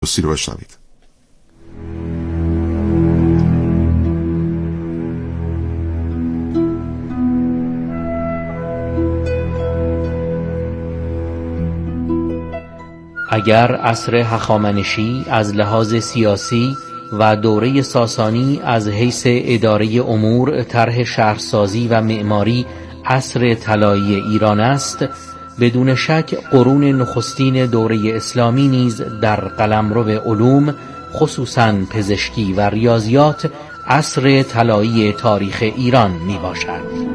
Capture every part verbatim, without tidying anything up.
درستی رو بشنوید. اگر عصر هخامنشی از لحاظ سیاسی و دوره ساسانی از حیث اداره امور، طرح شهرسازی و معماری عصر طلایی ایران است، بدون شک قرون نخستین دوره اسلامی نیز در قلمرو علوم، خصوصاً پزشکی و ریاضیات، عصر طلایی تاریخ ایران می باشد.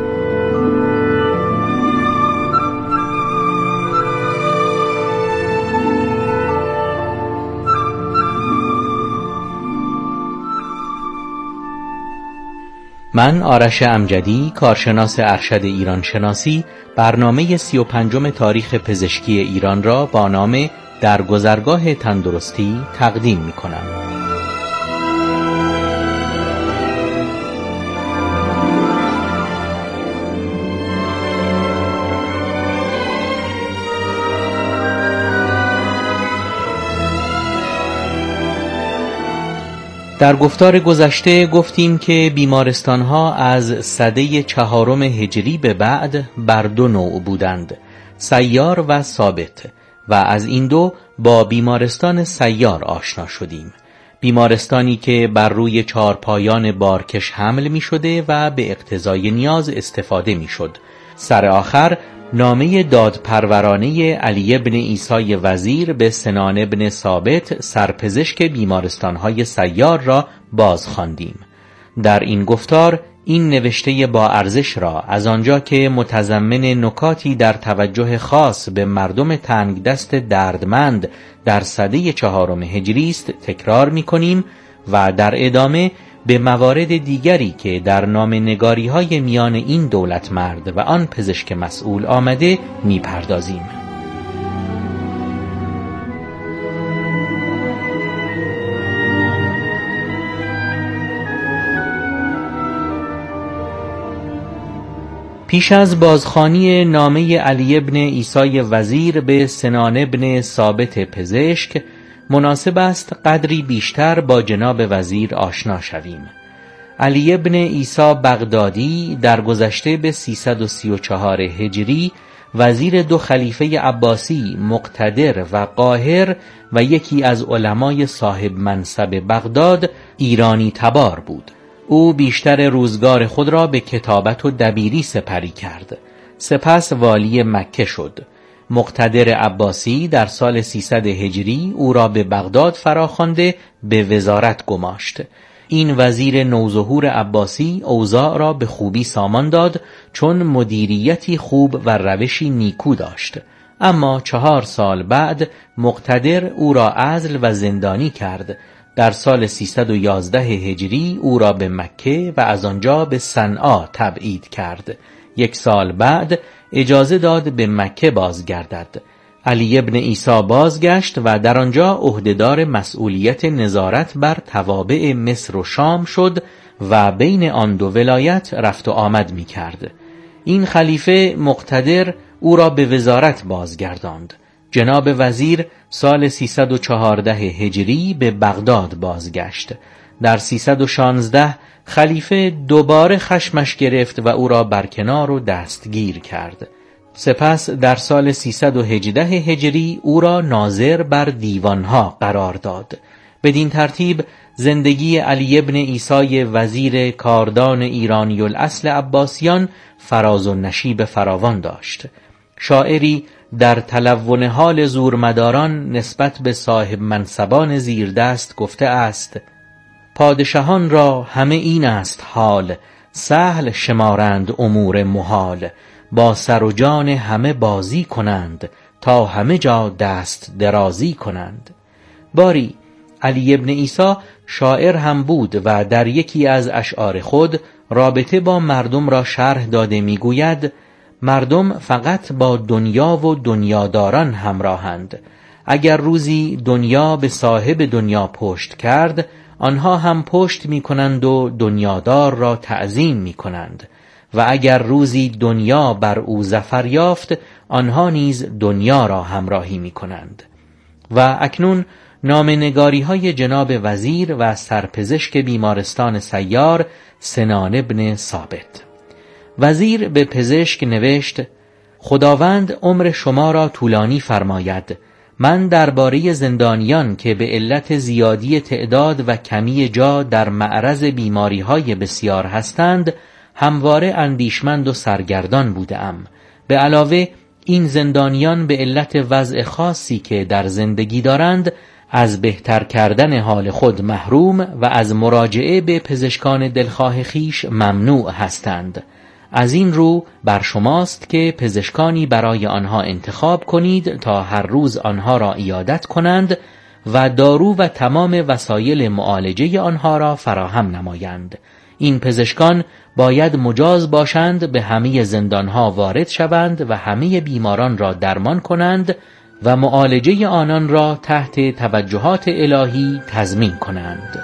من آرش امجدی، کارشناس ارشد ایران شناسی، برنامه سی و پنجم تاریخ پزشکی ایران را با نام در گذرگاه تندرستی تقدیم می کنم. در گفتار گذشته گفتیم که بیمارستانها از سده چهارم هجری به بعد بر دو نوع بودند، سیار و ثابت، و از این دو با بیمارستان سیار آشنا شدیم. بیمارستانی که بر روی چارپایان بارکش حمل می شده و به اقتضای نیاز استفاده می شد. سر آخر نامه دادپرورانه علی بن عیسی وزیر به سنان بن ثابت، سرپزشک بیمارستانهای سیار را باز خواندیم. در این گفتار این نوشته با ارزش را از آنجا که متضمن نکاتی در توجه خاص به مردم تنگ دست دردمند در سده چهارم هجری است تکرار می کنیم و در ادامه به موارد دیگری که در نامه‌نگاری های میان این دولت مرد و آن پزشک مسئول آمده می پردازیم. پیش از بازخوانی نامه علی بن عیسی وزیر به سنان بن ثابت پزشک، مناسب است قدری بیشتر با جناب وزیر آشنا شویم. علی بن عیسی بغدادی در گذشته به سیصد و سی و چهار هجری وزیر دو خلیفه عباسی مقتدر و قاهر و یکی از علمای صاحب منصب بغداد ایرانی تبار بود. او بیشتر روزگار خود را به کتابت و دبیری سپری کرد. سپس والی مکه شد. مقتدر عباسی در سال سیصد هجری او را به بغداد فراخوانده به وزارت گماشت. این وزیر نوظهور عباسی اوضاع را به خوبی سامان داد، چون مدیریتی خوب و روشی نیکو داشت. اما چهار سال بعد مقتدر او را عزل و زندانی کرد. در سال سیصد و یازده هجری او را به مکه و از آنجا به صنعا تبعید کرد. یک سال بعد اجازه داد به مکه بازگردد. علی بن عیسی بازگشت و در آنجا عهدهدار مسئولیت نظارت بر توابع مصر و شام شد و بین آن دو ولایت رفت و آمد می کرد. این خلیفه مقتدر او را به وزارت بازگرداند. جناب وزیر سال سیصد و چهارده هجری به بغداد بازگشت. در سیصد و شانزده خلیفه دوباره خشمش گرفت و او را برکنار و دستگیر کرد. سپس در سال سیصد و هجده هجری او را ناظر بر دیوانها قرار داد. بدین ترتیب زندگی علی بن عیسی وزیر کاردان ایرانی الاصل عباسیان فراز و نشیب فراوان داشت. شاعری در تلون حال زورمداران نسبت به صاحب منصبان زیردست گفته است: پادشاهان را همه این است حال، سهل شمارند امور محال. با سر و جان همه بازی کنند، تا همه جا دست درازی کنند. باری علی بن عیسی شاعر هم بود و در یکی از اشعار خود رابطه با مردم را شرح داده می گوید: مردم فقط با دنیا و دنیاداران همراهند. اگر روزی دنیا به صاحب دنیا پشت کرد، آنها هم پشت می کنند و دنیادار را تعظیم می کنند. و اگر روزی دنیا بر او ظفر یافت، آنها نیز دنیا را همراهی می کنند. و اکنون نامه‌نگاری های جناب وزیر و سرپزشک بیمارستان سیار سنان بن ثابت. وزیر به پزشک نوشت: خداوند عمر شما را طولانی فرماید. من درباره زندانیان که به علت زیادی تعداد و کمی جا در معرض بیماری‌های بسیار هستند همواره اندیشمند و سرگردان بودم. به علاوه این زندانیان به علت وضع خاصی که در زندگی دارند از بهتر کردن حال خود محروم و از مراجعه به پزشکان دلخواه خیش ممنوع هستند. از این رو بر شماست که پزشکانی برای آنها انتخاب کنید تا هر روز آنها را عیادت کنند و دارو و تمام وسایل معالجه آنها را فراهم نمایند. این پزشکان باید مجاز باشند به همه زندانها وارد شوند و همه بیماران را درمان کنند و معالجه آنان را تحت توجهات الهی تضمین کنند.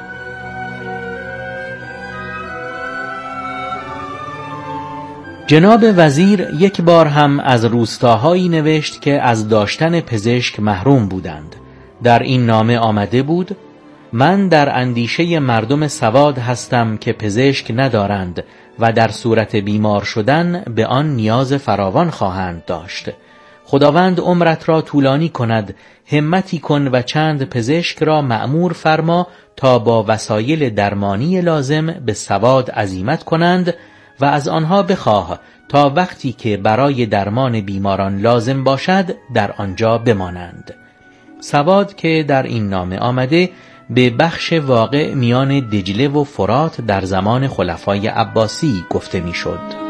جناب وزیر یک بار هم از روستاهایی نوشت که از داشتن پزشک محروم بودند. در این نامه آمده بود: من در اندیشه مردم سواد هستم که پزشک ندارند و در صورت بیمار شدن به آن نیاز فراوان خواهند داشت. خداوند عمرت را طولانی کند. همتی کن و چند پزشک را مأمور فرما تا با وسایل درمانی لازم به سواد عزیمت کنند و از آنها بخواه تا وقتی که برای درمان بیماران لازم باشد در آنجا بمانند. سواد که در این نامه آمده به بخش واقع میان دجله و فرات در زمان خلفای عباسی گفته میشد.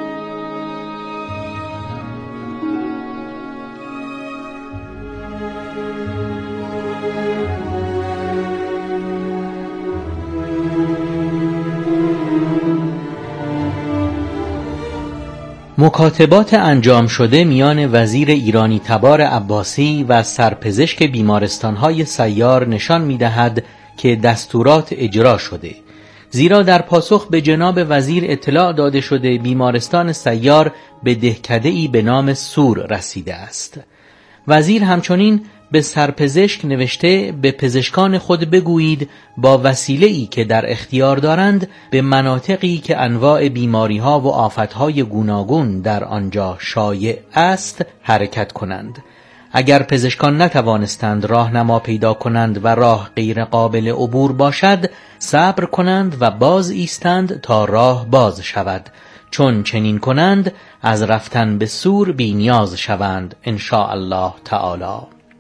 مکاتبات انجام شده میان وزیر ایرانی تبار عباسی و سرپزشک بیمارستانهای سیار نشان می‌دهد که دستورات اجرا شده، زیرا در پاسخ به جناب وزیر اطلاع داده شده بیمارستان سیار به دهکده‌ای به نام سور رسیده است. وزیر همچنین به سرپزشک نوشته به پزشکان خود بگویید با وسیله‌ای که در اختیار دارند به مناطقی که انواع بیماری‌ها و آفت‌های گوناگون در آنجا شایع است حرکت کنند. اگر پزشکان نتوانستند راهنما پیدا کنند و راه غیر قابل عبور باشد، صبر کنند و باز ایستند تا راه باز شود. چون چنین کنند از رفتن به سور بی نیاز شوند ان شاء الله تعالی.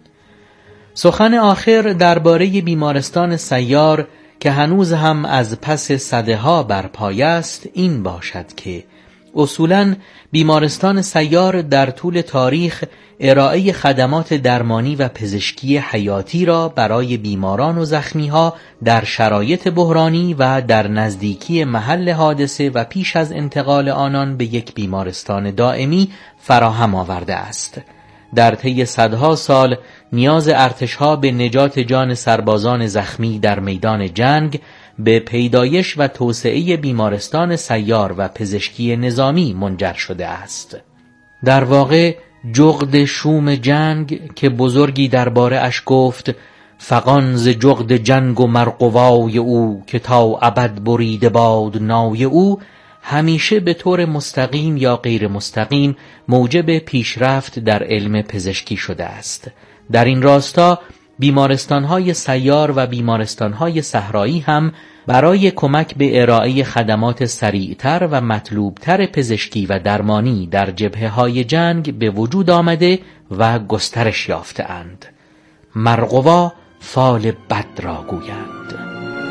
سخن آخر درباره بیمارستان سیار که هنوز هم از پس سده ها برپای است این باشد که اصولاً بیمارستان سیار در طول تاریخ ارائه خدمات درمانی و پزشکی حیاتی را برای بیماران و زخمی‌ها در شرایط بحرانی و در نزدیکی محل حادثه و پیش از انتقال آنان به یک بیمارستان دائمی فراهم آورده است. در طی صدها سال نیاز ارتش‌ها به نجات جان سربازان زخمی در میدان جنگ به پیدایش و توسعه بیمارستان سیار و پزشکی نظامی منجر شده است. در واقع جغد شوم جنگ که بزرگی درباره اش گفت: فغان ز جغد جنگ و مرقوای او که تا ابد بریده باد نای او، همیشه به طور مستقیم یا غیر مستقیم موجب پیشرفت در علم پزشکی شده است. در این راستا بیمارستان‌های سیار و بیمارستان‌های صحرایی هم برای کمک به ارائه خدمات سریعتر و مطلوبتر پزشکی و درمانی در جبهه‌های جنگ به وجود آمده و گسترش یافته‌اند. مرغوا فال بد را گویند.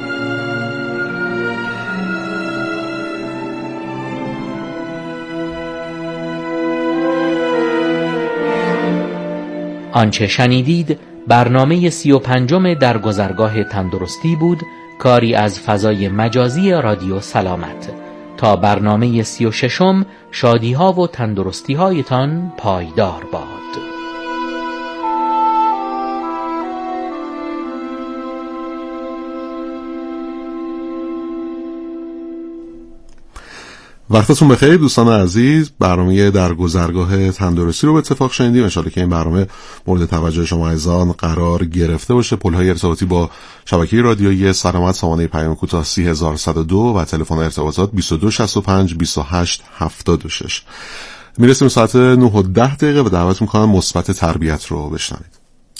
آنچه شنیدید برنامه سی و پنجم در گذرگاه تندرستی بود، کاری از فضای مجازی رادیو سلامت. تا برنامه سی و ششم شادی ها و تندرستی هایتان پایدار باد. وقتتون بخیر دوستان عزیز. برنامه در گذرگاه تندرستی رو به اتفاق شنیدیم. ان شاءالله که این برنامه مورد توجه شما عزیزان قرار گرفته باشه. پل‌های ارتباطی با شبکه رادیویی سلامت سامانه پیام کوتاه سی هزار و صد و دو و تلفن ارتباطات بیست و دو شصت و پنج بیست و هشت هفتاد و شش. میرسیم ساعت نه و ده دقیقه و دعوت میکنم مثبت تربیت رو بشنوید.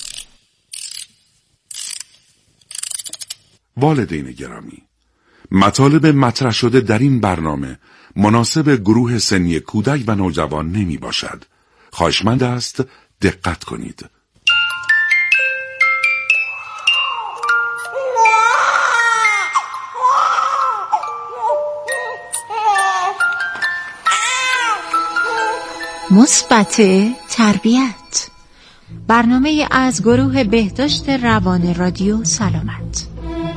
والدین گرامی، مطالب مطرح شده در این برنامه مناسب گروه سنی کودک و نوجوان نمی باشد. خواهشمند است دقت کنید. مثبت تربیت، برنامه از گروه بهداشت روان رادیو سلامت.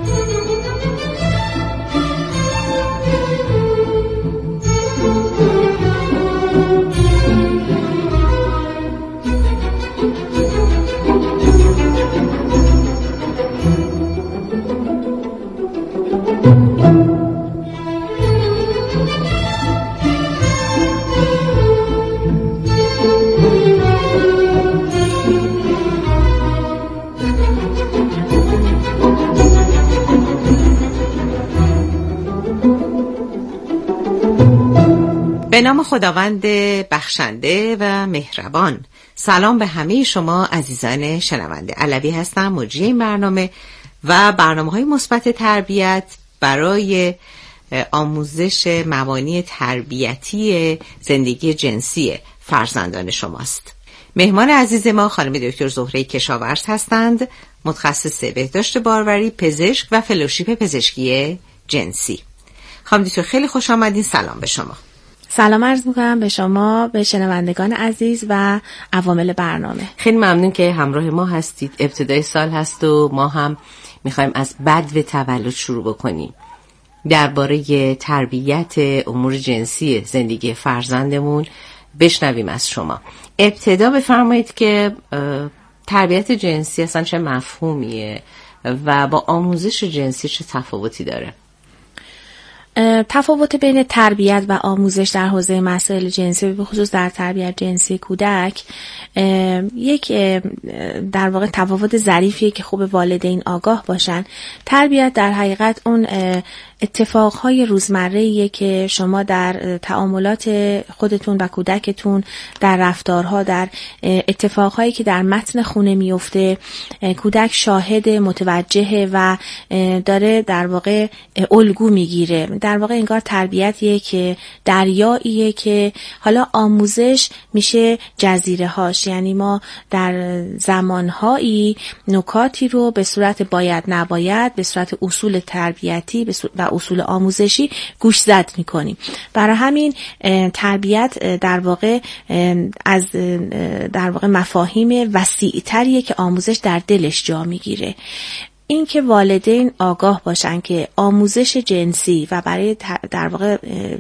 به نام خداوند بخشنده و مهربان. سلام به همه شما عزیزان شنونده. علوی هستم، مجری این برنامه و برنامه‌های مثبت تربیت برای آموزش مبانی تربیتی زندگی جنسی فرزندان شماست. مهمان عزیز ما خانم دکتر زهره کشاورز هستند، متخصص بهداشت باروری، پزشک و فلوشیپ پزشکی جنسی. خانم دکتر خیلی خوش آمدین. سلام به شما. سلام عرض میکنم به شما، به شنوندگان عزیز و عوامل برنامه. خیلی ممنون که همراه ما هستید. ابتدای سال هست و ما هم میخوایم از بدو تولد شروع بکنیم. درباره تربیت امور جنسی زندگی فرزندمون بشنویم از شما. ابتدا بفرمایید که تربیت جنسی اصلا چه مفهومیه و با آموزش جنسی چه تفاوتی داره؟ تفاوت بین تربیت و آموزش در حوزه مسائل جنسی، به خصوص در تربیت جنسی کودک، یک در واقع تفاوت ظریفیه که خوب والدین آگاه باشن. تربیت در حقیقت اون اتفاقهای روزمره‌ایه که شما در تعاملات خودتون و کودکتون، در رفتارها، در اتفاقهایی که در متن خونه میفته، کودک شاهد، متوجه و داره در واقع الگو میگیره. در واقع انگار تربیتیه که دریاییه که حالا آموزش میشه جزیره هاش. یعنی ما در زمانهایی نکاتی رو به صورت باید نباید، به صورت اصول تربیتی و اصول آموزشی گوش زد میکنیم. برای همین تربیت در واقع از در واقع مفاهیم وسیع‌تریه که آموزش در دلش جا میگیره. این که والدین آگاه باشن که آموزش جنسی و برای در واقع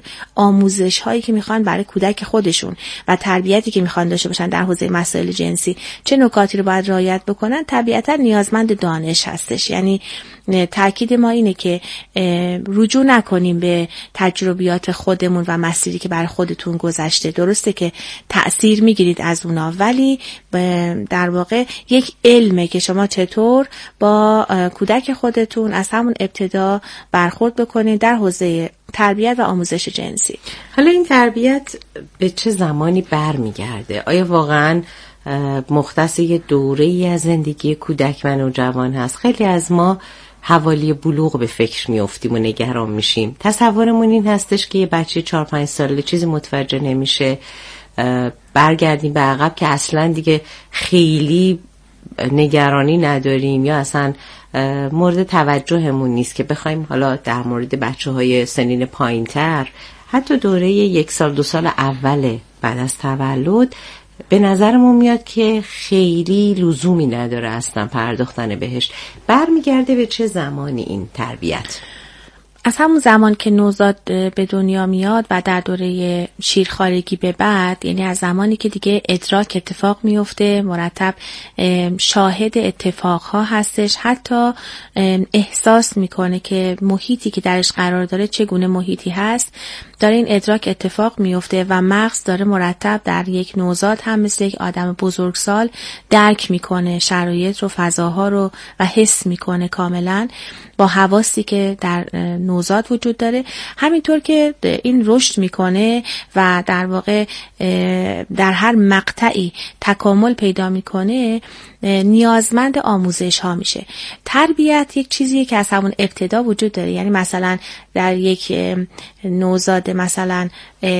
آموزش هایی که میخوان برای کودک خودشون و تربیتی که میخوان داشته باشن در حوزه مسائل جنسی چه نکاتی رو باید رعایت بکنن، طبیعتا نیازمند دانش هستش. یعنی تاکید ما اینه که رجوع نکنیم به تجربیات خودمون و مسیری که برای خودتون گذشته. درسته که تأثیر میگیرید از اونا، ولی در واقع یک علمه که شما چطور با کودک خودتون از همون ابتدا برخورد بکنید در حوزه تربیت و آموزش جنسی. حالا این تربیت به چه زمانی برمیگرده؟ آیا واقعاً مختص یه دوره‌ای از زندگی کودک و نوجوان هست؟ خیلی از ما حوالی بلوغ به فکر میافتیم و نگران میشیم. تصورمون این هستش که یه بچه چهار پنج ساله چیزی متوجه نمیشه، برگردیم به عقب که اصلا دیگه خیلی نگرانی نداریم یا اصلا مورد توجهمون نیست که بخوایم حالا در مورد بچه های سنین پایین تر، حتی دوره یک سال دو سال اول بعد از تولد، به نظرمون میاد که خیلی لزومی نداره اصلا پرداختن بهش. برمیگرده به چه زمانی این تربیت؟ از همون زمان که نوزاد به دنیا میاد و در دوره شیرخوارگی به بعد، یعنی از زمانی که دیگه ادراک اتفاق میفته، مرتب شاهد اتفاقها هستش، حتی احساس میکنه که محیطی که درش قرار داره چگونه محیطی هست، داره این ادراک اتفاق میفته و مغز داره مرتب در یک نوزاد هم مثل یک آدم بزرگسال درک میکنه شرایط رو، فضاها رو و حس میکنه کاملا با حواسی که در نوزاد وجود داره. همینطور که این رشد میکنه و در واقع در هر مقطعی تکامل پیدا میکنه، نیازمند آموزش ها میشه. تربیت یک چیزیه که از همون ابتدا وجود داره. یعنی مثلا در یک نوزاد مثلا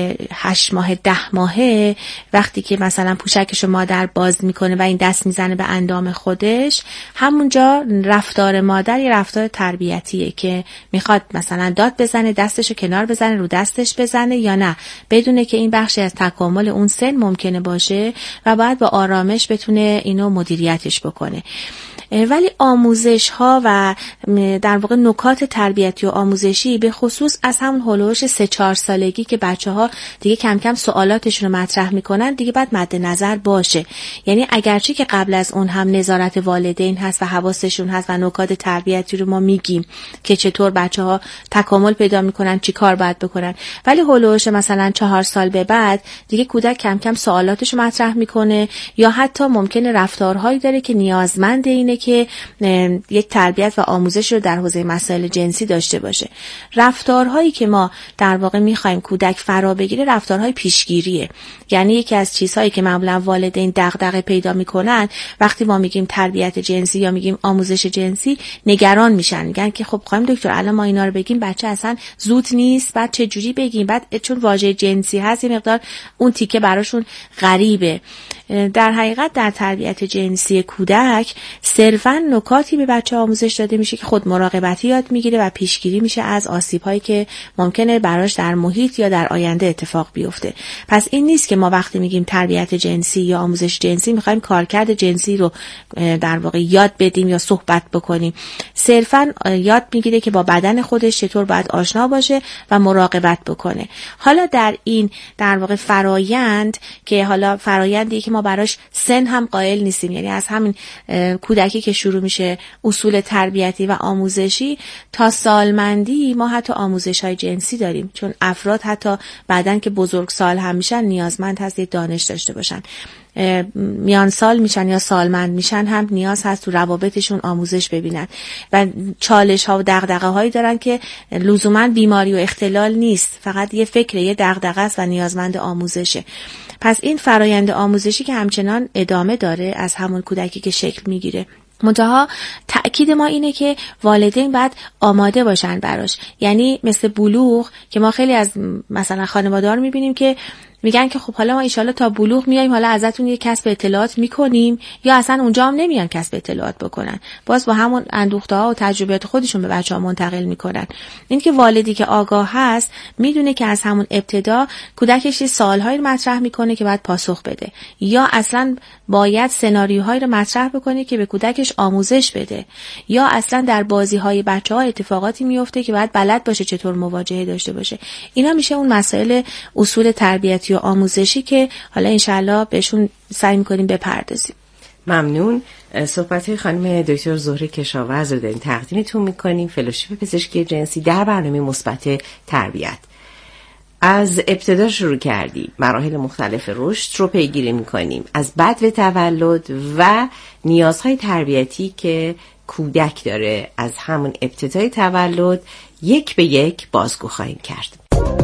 هشت ماه ده ماهه وقتی که مثلا پوشکش مادر باز میکنه و این دست میزنه به اندام خودش، همونجا رفتار مادر یه رفتار تربیتیه که میخواد مثلا داد بزنه، دستشو کنار بزنه، رو دستش بزنه یا نه، بدونه که این بخشی از تکامل اون سن ممکنه باشه و باید با آرامش بتونه اینو مدیریتش بکنه. ولی آموزش ها و در واقع نکات تربیتی و آموزشی به خصوص از همون هولوش سه چهار سالگی که بچه ها دیگه کم کم سوالاتشون رو مطرح میکنن دیگه باید مد نظر باشه. یعنی اگرچه که قبل از اون هم نظارت والدین هست و حواسشون هست و نکات تربیتی رو ما میگیم که چطور بچه ها تکامل پیدا میکنن، چی کار باید بکنن، ولی هولوش مثلا چهار سال به بعد دیگه کودک کم کم سوالاتش رو مطرح میکنه یا حتی ممکنه رفتارهایی داره که نیازمند اینه که یک تربیت و آموزش رو در حوزه مسائل جنسی داشته باشه. رفتارهایی که ما در واقع میخوایم کودک فرا بگیره رفتارهای پیشگیریه. یعنی یکی از چیزهایی که معمولا والدین دغدغه پیدا میکنن وقتی ما میگیم تربیت جنسی یا میگیم آموزش جنسی، نگران میشن، میگن که خب خانم دکتر الان ما اینا رو بگیم بچه اصلا زود نیست، بعد چه جوری بگیم، بعد چون واژه جنسی هست یه مقدار اون تیکه براشون غریبه. در حقیقت در تربیت جنسی کودک صرفاً نکاتی به بچه آموزش داده میشه که خود مراقبتی یاد میگیره و پیشگیری میشه از آسیب‌هایی که ممکنه براش در محیط یا در آینده اتفاق بیفته. پس این نیست که ما وقتی میگیم تربیت جنسی یا آموزش جنسی میخوایم کارکرد جنسی رو در واقع یاد بدیم یا صحبت بکنیم. صرفاً یاد میگیره که با بدن خودش چطور باید آشنا باشه و مراقبت بکنه. حالا در این در واقع فرایند که حالا فرایندی که ما براش سن هم قائل نیستیم، یعنی از همین کودکی که شروع میشه اصول تربیتی و آموزشی تا سالمندی ما حتی آموزش‌های جنسی داریم، چون افراد حتی بعدن که بزرگسال هم میشن نیازمند هست یک دانش داشته باشن. میان سال میشن یا سالمند میشن هم نیاز هست تو روابطشون آموزش ببینن و چالش ها و دغدغه هایی دارن که لزوما بیماری و اختلال نیست، فقط یه فکره، یه دغدغه است و نیازمند آموزشه. پس این فرایند آموزشی که همچنان ادامه داره از همون کودکی که شکل میگیره. منتها تأکید ما اینه که والدین باید آماده باشن براش. یعنی مثل بلوغ که ما خیلی از مثلا خانواده‌ها رو میبینیم که میگن که خب حالا ما انشالله تا بلوغ میایم، حالا ازتون یه کسب اطلاعات میکنیم، یا اصلا اونجا هم نمیان کسب اطلاعات بکنن، باز با همون اندوخته ها و تجربیات خودشون به بچه ها منتقل میکنن. این که والدی که آگاه هست میدونه که از همون ابتدا کودکش سوالهایی رو مطرح میکنه که باید پاسخ بده، یا اصلا باید سناریوهایی رو مطرح بکنه که به کودکش آموزش بده، یا اصلا در بازی های بچه ها اتفاقاتی میفته که باید بلد باشه چطور مواجهه داشته باشه. اینا میشه اون مسائل اصول تربیتی و آموزشی که حالا انشالله بهشون سعی میکنیم بپردازیم. ممنون. صحبت خانم دکتر زهره کشاورز رو داریم تقدیمتون میکنیم، فلوشیپ پزشکی جنسی در برنامه مثبت تربیت. از ابتدا شروع کردیم، مراحل مختلف رشد رو پیگیری میکنیم، از بدو تولد و نیازهای تربیتی که کودک داره از همون ابتدای تولد یک به یک بازگو خواهیم کرد.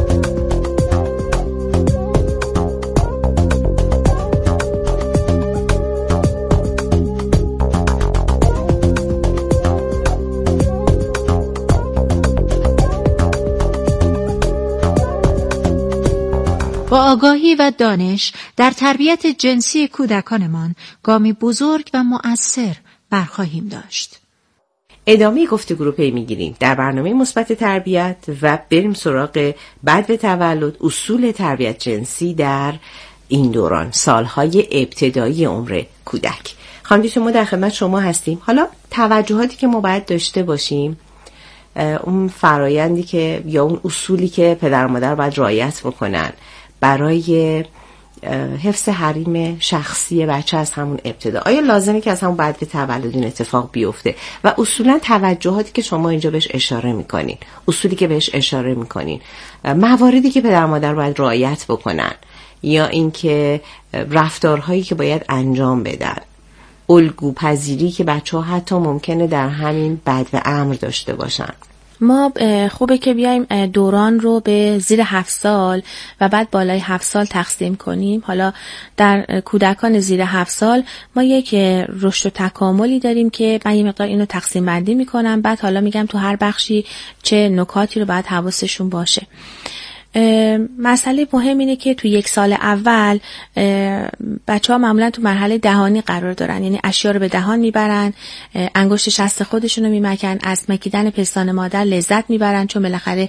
با آگاهی و دانش در تربیت جنسی کودکانمان گامی بزرگ و مؤثر برخواهیم داشت. ادامه گفتگو رو پی میگیریم در برنامه مثبت تربیت و بریم سراغ بعد تولد اصول تربیت جنسی در این دوران، سالهای ابتدایی عمر کودک. خانم شما در خدمت شما هستیم. حالا توجهاتی که ما باید داشته باشیم، اون فرایندی که یا اون اصولی که پدر و مادر باید رعایت بکنن برای حفظ حریم شخصی بچه از همون ابتدا. آیا لازمه که از همون بعد به تولد این اتفاق بیفته؟ و اصولا توجهاتی که شما اینجا بهش اشاره میکنین، اصولی که بهش اشاره میکنین، مواردی که پدر مادر باید رعایت بکنن یا اینکه رفتارهایی که باید انجام بدن، الگو پذیری که بچه ها حتی ممکنه در همین بد و امر داشته باشن. ما خوبه که بیایم دوران رو به زیر هفت سال و بعد بالای هفت سال تقسیم کنیم. حالا در کودکان زیر هفت سال ما یک رشد و تکاملی داریم که من یه مقدار اینو تقسیم بندی میکنم، بعد حالا میگم تو هر بخشی چه نکاتی رو باید حواسشون باشه. مسئله مهم اینه که تو یک سال اول بچه ها معمولا تو مرحله دهانی قرار دارن، یعنی اشیا رو به دهان میبرن، انگشت شست خودشون رو میمکن، از مکیدن پستان مادر لذت میبرن، چون بالاخره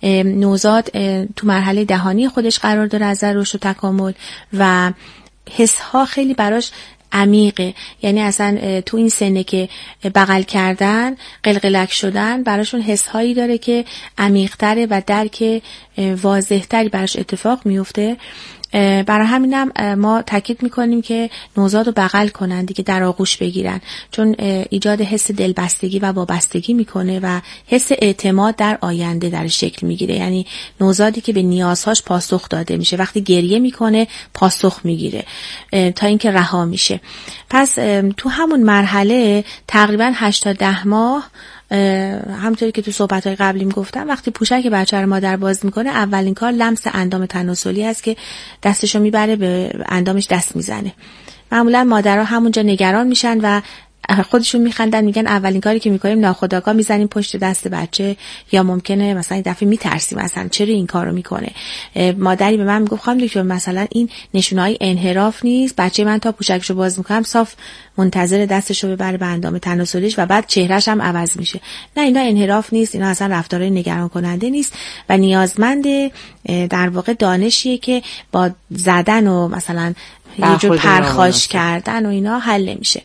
نوزاد تو مرحله دهانی خودش قرار داره از رشد و تکامل و حس ها خیلی براش عمیقه. یعنی اصلا تو این سنه که بغل کردن، قلقلک شدن براشون حس هایی داره که عمیق‌تره و درک واضح‌تری براش اتفاق میفته. برای همینم ما تاکید میکنیم که نوزاد رو بغل کنن دیگه، در آغوش بگیرن، چون ایجاد حس دلبستگی و وابستگی میکنه و حس اعتماد در آینده در شکل میگیره. یعنی نوزادی که به نیازهاش پاسخ داده میشه، وقتی گریه میکنه پاسخ میگیره تا اینکه رها میشه. پس تو همون مرحله تقریبا هشت تا ده ماه، همونطوری که تو صحبت‌های قبلیم گفتم، وقتی پوشک بچه رو مادر باز میکنه اولین کار لمس اندام تناسلی هست که دستشو میبره به اندامش دست میزنه. معمولا مادرها همونجا نگران میشن و خودشون میخندن، میگن اولین کاری که میکنیم ناخودآگاه میزنیم پشت دست بچه، یا ممکنه مثلا این دفعه میترسیم مثلا چرا این کارو میکنه. مادری به من میگفت خانم دکتر مثلا این نشونهای انحراف نیست، بچه من تا پوشکشو باز میکنم صاف منتظر دستشو ببره به اندام تناسلیش و بعد چهرهش هم عوض میشه. نه، اینا انحراف نیست، اینا اصلا رفتارهای نگران کننده نیست و نیازمند در واقع دانشیه که با زدن و مثلا یه جور پرخاش کردن و اینا حل نمیشه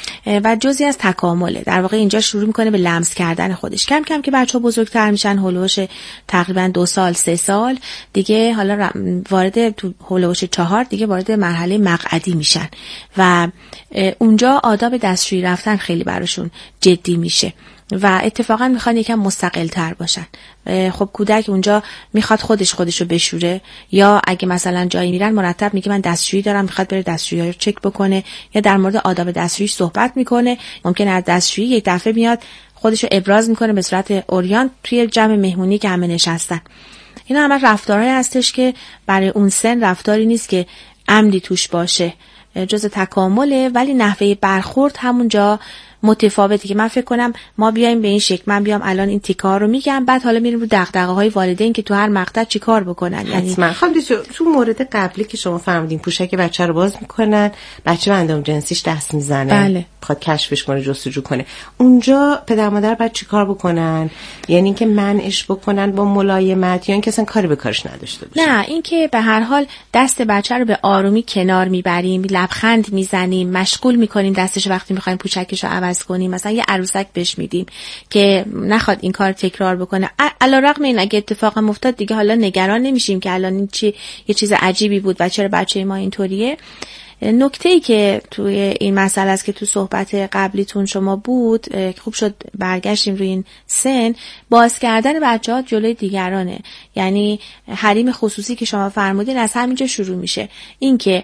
و جزئی از تکامله. در واقع اینجا شروع میکنه به لمس کردن خودش. کم کم که بچه‌ها بزرگتر میشن، هولوش تقریبا دو سال سه سال دیگه، حالا وارد تو هولوش چهار دیگه وارد مرحله مقعدی میشن و اونجا آداب دستشویی رفتن خیلی براشون جدی میشه و اتفاقا میخوان یکم مستقل تر باشن. خب کودک اونجا میخواد خودش خودشو بشوره، یا اگه مثلا جایی میرن مرتب میگه من دستشویی دارم، میخواد بره دستشویی رو چک بکنه یا در مورد آداب دستشویی صحبت میکنه. ممکنه از دستشویی یک دفعه میاد خودشو ابراز میکنه به صورت اوریان توی جمع مهمونی که همه نشستن. اینا همه رفتارهایی هستش که برای اون سن رفتاری نیست که عمدی توش باشه، جز تکامله، ولی نحوه برخورد همونجا متفاوته که من فکر کنم ما بیایم به این شکل، من بیام الان این تیکار رو میگم، بعد حالا میریم رو دغدغه‌های والدین که تو هر مقطع چی کار بکنن. یعنی حتما خانم تو مورد قبلی که شما فرمودین پوشک بچه رو باز میکنن، بچه به اندام جنسیش دست میزنه، بله، میخواد کشفش کنه، جستجو کنه، اونجا پدر مادر باید چی کار بکنن؟ یعنی اینکه منعش بکنن با ملایمت، یا اینکه اصلا کاری به کارش نداشته باشه؟ نه، اینکه به هر حال دست بچه رو به آرومی کنار میبریم، لبخند میزنیم، مشغول میکنیم دستش وقتی میخوایم پوشکش رو عوض کنیم، مثلا یه عروسک بهش میدیم که نخواد این کار تکرار بکنه. علیرغم این اگه اتفاق افتاد دیگه حالا نگران نمیشیم که الان این چی یه چیز عجیبی بود و چرا بچه ما اینطوریه. نکته‌ای که توی این مسئله است که تو صحبت قبلیتون شما بود، خوب شد برگشتیم روی این سن، باز کردن بچه‌ها جلوی دیگرانه. یعنی حریم خصوصی که شما فرمودین از همینجا شروع میشه. این که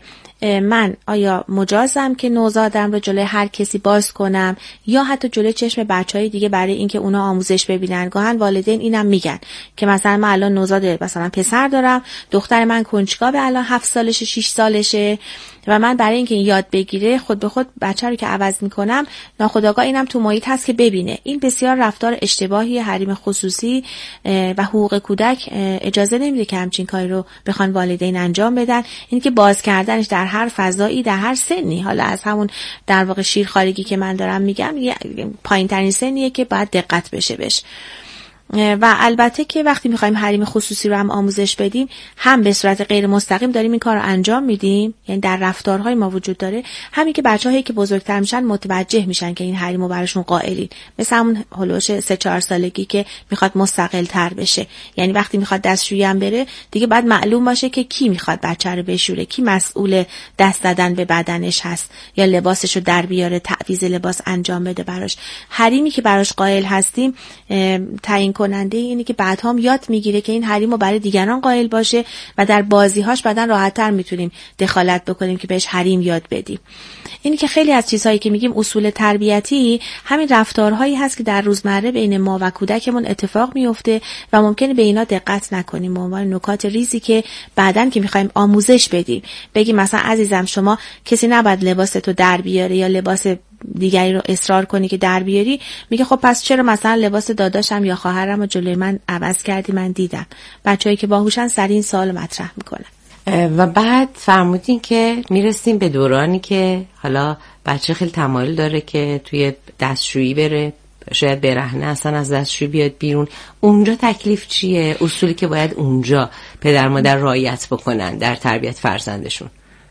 من آیا مجازم که نوزادم رو جلوی هر کسی باز کنم یا حتی جلوی چشم بچهای دیگه برای اینکه اونا آموزش ببینن. گاهن والدین اینم میگن که مثلا من الان نوزاد مثلا پسر دارم، دختر من کنجکاوه، الان هفت سالشه شش سالشه و من برای اینکه یاد بگیره خود به خود بچه رو که عوض میکنم ناخودآگاه اینم تو محیط هست که ببینه. این بسیار رفتار اشتباهی. حریم خصوصی و حقوق کودک اجازه نمیده که همچین کاری رو بخوان والدین انجام بدن. این که باز کردنش در هر فضایی در هر سنی، حالا از همون در واقع شیرخوارگی که من دارم میگم، پایین ترین سنیه که باید دقت بشه بهش. و البته که وقتی میخوایم حریم خصوصی رو هم آموزش بدیم، هم به صورت غیر مستقیم داریم این کار رو انجام میدیم، یعنی در رفتارهای ما وجود داره، همین که بچه‌هایی که بزرگتر میشن متوجه میشن که این حریم رو براشون قائلین، مثل همون هولوش سه چهار سالگی که میخواد مستقل تر بشه. یعنی وقتی میخواد دستشویی هم بره دیگه بعد معلوم باشه که کی میخواد بچه رو بشوره، کی مسئول دست دادن به بدنش هست یا لباسشو در بیاره، تعویض لباس انجام بده براش. حریمی که براش قائل هستیم تعیین کننده اینه که بعد هم یاد میگیره که این حریم رو برای دیگران قائل باشه و در بازی‌هاش بعدن راحت‌تر میتونیم دخالت بکنیم که بهش حریم یاد بدیم. اینی که خیلی از چیزهایی که میگیم اصول تربیتی همین رفتارهایی هست که در روزمره بین ما و کودکمون اتفاق میفته و ممکنه به اینا دقت نکنیم، به عنوان نکات ریزی که بعدن که میخوایم آموزش بدیم بگیم مثلا عزیزم شما کسی نباید لباستو در بیاره یا لباس دیگری رو اصرار کنی که در بیاری، میگه خب پس چرا مثلا لباس داداشم یا خواهرم رو جلوی من عوض کردی، من دیدم. بچه‌ای که باهوشن سریع این سوال مطرح میکنن. و بعد فرمودین که میرسیم به دورانی که حالا بچه خیلی تمایل داره که توی دستشویی بره، شاید برهنه اصلا از دستشویی بیاد بیرون. اونجا تکلیف چیه؟ اصولی که باید اونجا پدر مادر رعایت بکنن در تربیت فرزندشون؟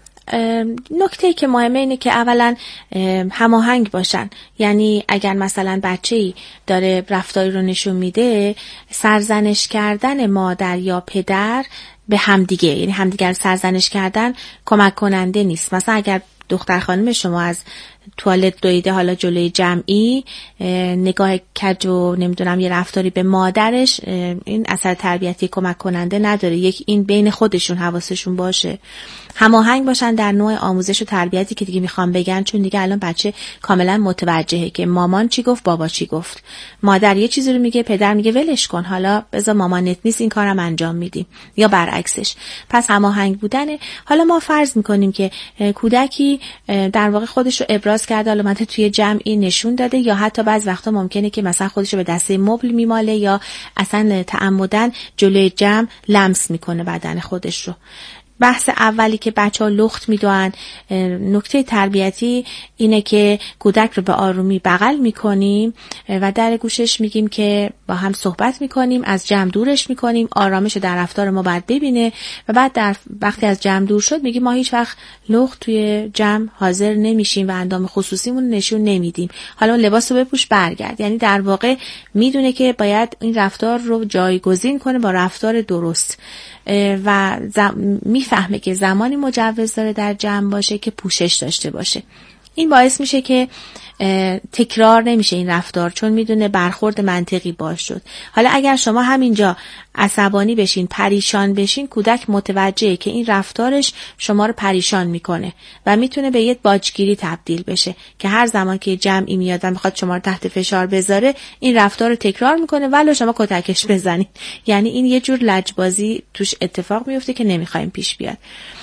نکته که مهمه اینه که اولا هماهنگ باشن. یعنی اگر مثلا بچه‌ای داره رفتاری رو نشون میده، سرزنش کردن مادر یا پدر به همدیگه، یعنی همدیگر سرزنش کردن کمک کننده نیست. مثلا اگر دختر خانم شما از توالت دویده حالا جلوی جمعی، نگاه کج و نمیدونم یه رفتاری به مادرش، این اثر تربیتی کمک کننده نداره. یک این بین خودشون حواسشون باشه، هماهنگ باشن در نوع آموزش و تربیتی که دیگه میخوام بگن، چون دیگه الان بچه کاملا متوجهه که مامان چی گفت بابا چی گفت. مادر یه چیزی رو میگه، پدر میگه ولش کن، حالا بذار مامانت نیست این کارم انجام میدیم، یا برعکسش. پس هماهنگ بودنه. حالا ما فرض میکنیم که کودکی در واقع خودش رو ابراز کرده، حالا مثلا توی جمعی نشون داده، یا حتی بعض وقتا ممکنه که مثلا خودش رو به دسته مبل میماله یا اصلا تعمدن جلوی جمع لمس میکنه بدن خودش رو. بحث اولی که بچه ها لخت میدوان، نکته تربیتی اینه که کودک رو به آرومی بغل میکنیم و در گوشش میگیم که با هم صحبت میکنیم، از جمع دورش میکنیم، آرامش در رفتار ما باید ببینه و بعد در وقتی از جمع دور شد میگیم ما هیچ وقت لخت توی جمع حاضر نمیشیم و اندام خصوصیمون نشون نمیدیم، حالا لباس رو بپوش برگرد. یعنی در واقع میدونه که باید این رفتار رو جایگزین کنه با رفتار درست و میفهمه که زمانی مجوز داره در جمع باشه که پوشش داشته باشه. این باعث میشه که تکرار نمیشه این رفتار، چون میدونه برخورد منطقی باش شد. حالا اگر شما همینجا عصبانی بشین، پریشان بشین، کودک متوجهه که این رفتارش شما رو پریشان میکنه و میتونه به یه باجگیری تبدیل بشه که هر زمان که جمعی میاد و میخواد شما رو تحت فشار بذاره، این رفتار رو تکرار میکنه ولو شما کتکش بزنید. یعنی این یه جور لجبازی توش اتفاق میفته که نمیخوایم پیش بیاد.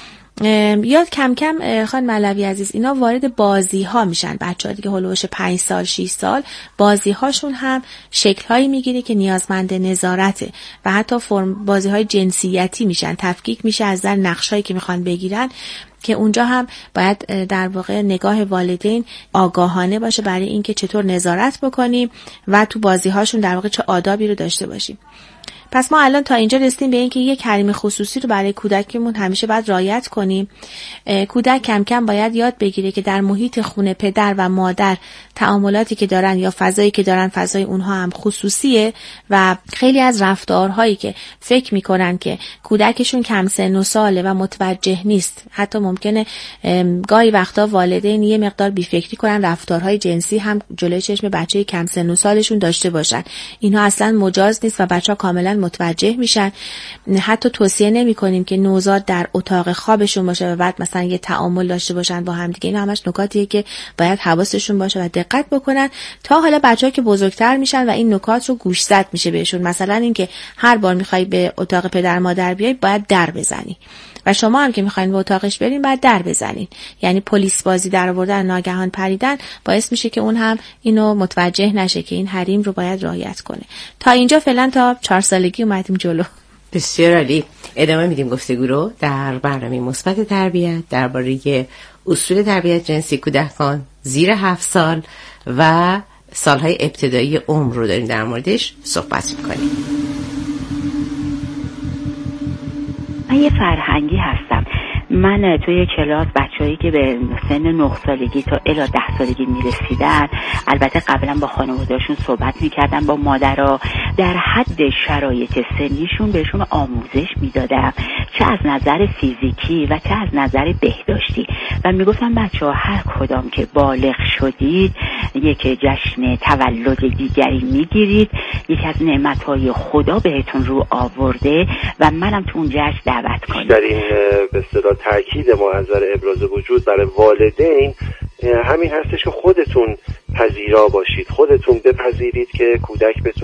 یاد کم کم خانم علوی عزیز اینا وارد بازی ها میشن. بچه ها دیگه هلوش پنج سال شش سال بازی هاشون هم شکل هایی میگیره که نیازمند نظارته و حتی فرم بازی های جنسیتی میشن، تفکیک میشه از در نقش هایی که میخوان بگیرن، که اونجا هم باید در واقع نگاه والدین آگاهانه باشه برای اینکه چطور نظارت بکنیم و تو بازی هاشون در واقع چه آدابی رو داشته باشیم. پس ما الان تا اینجا رسیدیم به اینکه یک حریم خصوصی رو برای کودکمون همیشه باید رعایت کنیم. کودک کم کم باید یاد بگیره که در محیط خونه پدر و مادر تعاملاتی که دارن یا فضایی که دارن فضای اونها هم خصوصیه و خیلی از رفتارهایی که فکر میکنن که کودکشون کم سن و ساله و متوجه نیست، حتی ممکنه گاهی وقتا والدین یه مقدار بیفکری کنن، رفتارهای جنسی هم جلوی چشم بچه کم سن و سالشون داشته باشن. اینها اصلا مجاز نیست و بچه‌ها کاملا متوجه میشن. حتی توصیه نمی کنیم که نوزاد در اتاق خوابشون باشه و بعد مثلا یه تعامل داشته باشن با هم دیگه. این همش نکاتیه که باید حواسشون باشه و دقت بکنن تا حالا بچه‌ها که بزرگتر میشن و این نکات رو گوشزد میشه بهشون. مثلا اینکه هر بار میخوای به اتاق پدر مادر بیای باید در بزنی و شما هم که میخواین به اتاقش برین باید در بزنین. یعنی پلیس بازی در آوردن، ناگهان پریدن باعث میشه که اون هم اینو متوجه نشه که این حریم رو باید رعایت کنه. تا اینجا فعلا تا چهار سالگی اومدیم جلو. بسیار عالی. ادامه میدیم گفتگو رو در برنامه مثبت تربیت درباره اصول تربیت جنسی کودکان زیر هفت سال و سالهای ابتدایی عمر رو داریم در موردش صحبت میکنیم. من یه فرهنگی هستم. من توی کلاس بچه‌هایی که به سن نه سالگی تا الی ده سالگی میرسیدن، البته قبلا با خانواده‌شون صحبت میکردم، با مادرها در حد شرایط سنیشون بهشون آموزش میدادم، چه از نظر فیزیکی و چه از نظر بهداشتی، و میگفتم بچه‌ها هر کدام که بالغ شدید یک جشن تولد دیگری میگیرید، یکی از نعمت‌های خدا بهتون رو آورده و منم تو اون جشن دعوت کنید. در این به اصطلاح تاکید ما از نظر ابراز وجود برای والدین همین هستش که خودتون پذیرا باشید، خودتون بپذیرید که کودک بتونه